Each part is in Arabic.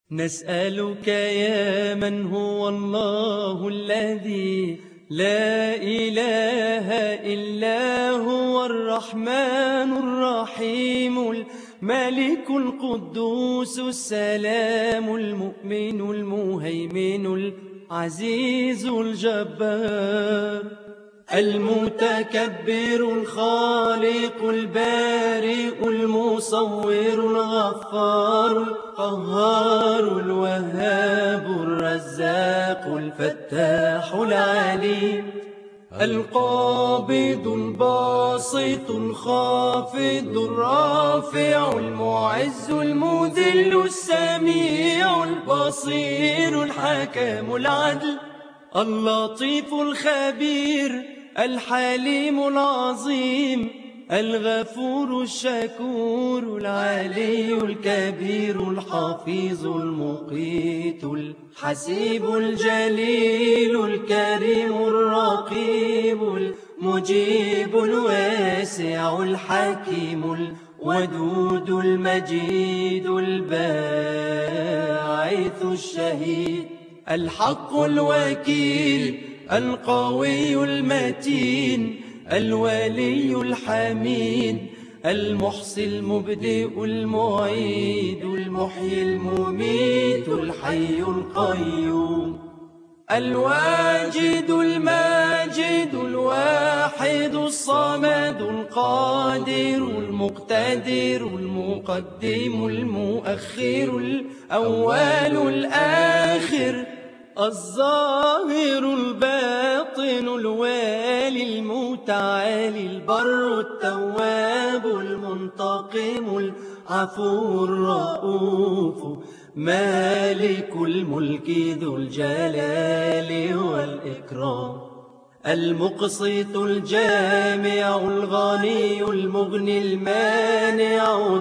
نسألك يا من هو الله الذي لا إله إلا هو الرحمن الرحيم الملك القدوس السلام المؤمن المهيمن العزيز الجبار المتكبر الخالق البارئ المصور الغفار القهار الوهاب الرزاق الفتاح العليم القابض الباسط الخافض الرافع المعز المذل السميع البصير الحكم العدل اللطيف الخبير الحليم العظيم الغفور الشكور العلي الكبير الحفيظ المقيت الحسيب الجليل الكريم الرقيب المجيب الواسع الحكيم الودود المجيد الباعث الشهيد الحق الوكيل القوي المتين الولي الحميد المحصي المبدئ المعيد المحيي المميت الحي القيوم الواجد الماجد الواحد الصمد القادر المقتدر المقدم المؤخر الأول الآخر الظاهر الباطن الوالي المتعالي البر التواب المنتقم العفو الرؤوف مالك الملك ذو الجلال والإكرام المقسط الجامع الغني المغني المانع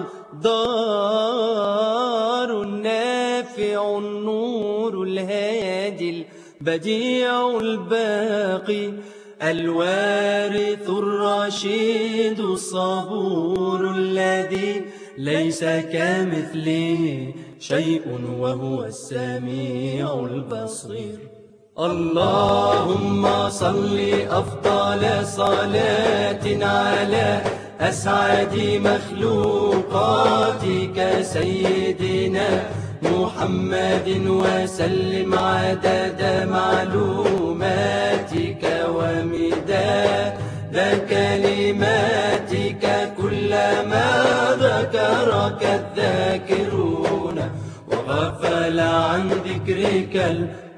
الضار النافع النور الهادي البديع الباقي الوارث الرشيد الصبور الذي ليس كمثله شيء وهو السميع البصير اللهم صل أفضل صلاة على أسعد مخلوقاتك سيدنا محمد وسلم عدد معلوماتك ومداد كلماتك كلما ذكرك الذاكرون وغفل عن ذكرك